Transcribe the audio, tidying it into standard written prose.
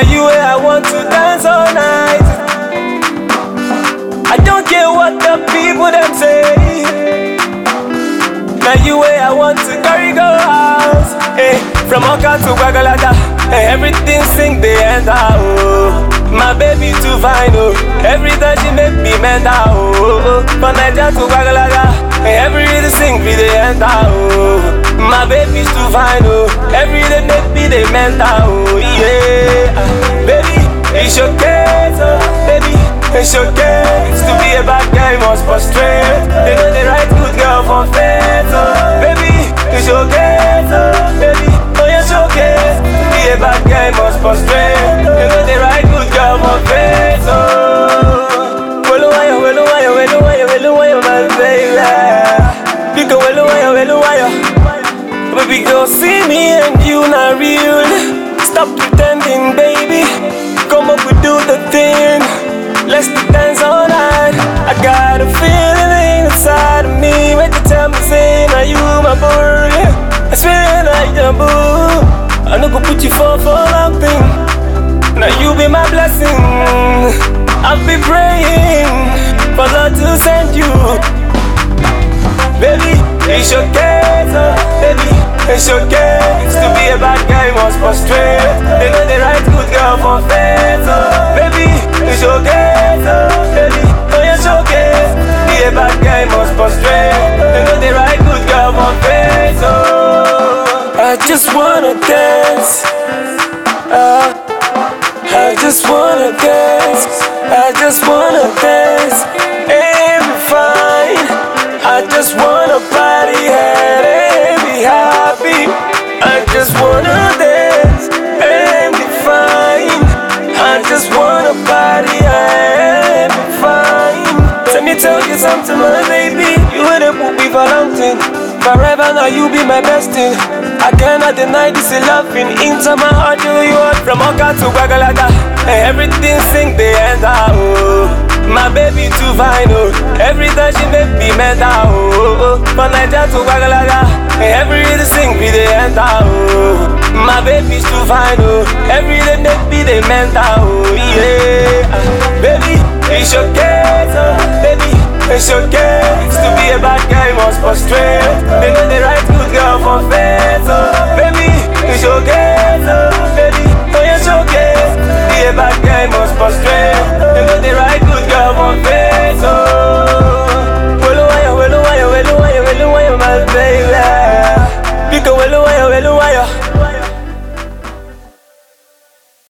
Now you where I want to dance all night. I don't care what the people them say. Now you where I want to carry go house. Hey, from Oka to Bagalada, hey, everything sing the enter. Oh, my baby too fine. Oh, every time she make me mental. Oh, from Niger to Bagalada, hey, every day sing be the enter. Oh, my baby's too fine. Oh, every day make me the mental. Oh, yeah, baby, it's your case. Oh, baby, it's your case. To be a bad guy must frustrate. They know the right good girl for face. Oh, baby, it's your case. Oh, baby, oh, it's your case. To be a bad guy must frustrate. They know the right good girl for face. Oh, well, my baby. Because baby girl, see me and you not real. Stop pretending, baby. Come up, we do the thing. Let's dance all night. I got a feeling inside of me. When you tell me, say, now you my boy. I swear like the boo. I no go put you for long thing. Now you be my blessing. I'll be praying for Lord to send you. Baby, it's your case, oh, baby, it's your case. To be a bad guy must frustrate. They know the right good girl for face, oh, baby, it's your case, oh, baby, oh, it's your case. To be a bad guy must frustrate. They know the right good girl for face, oh. I just wanna dance, I just wanna dance, I just wanna dance, and be fine. I just wanna party hard and be happy. I just wanna dance and be fine. I just wanna party hard and be fine. Let me tell you something, my baby. You ain't a movie for something. Forever now you be my best thing. I cannot deny this loving into my heart. You are from Oka to Bagalada, and everything sing the end. Oh, my baby too fine. Oh, every time she make me mental. Oh, from Niger to Bagalada, and every day sing be the end. Oh, my baby's too fine. Oh, every day make me the mental. Oh, yeah, baby, it's your case. Oh, baby, it's your case. To be a bad guy must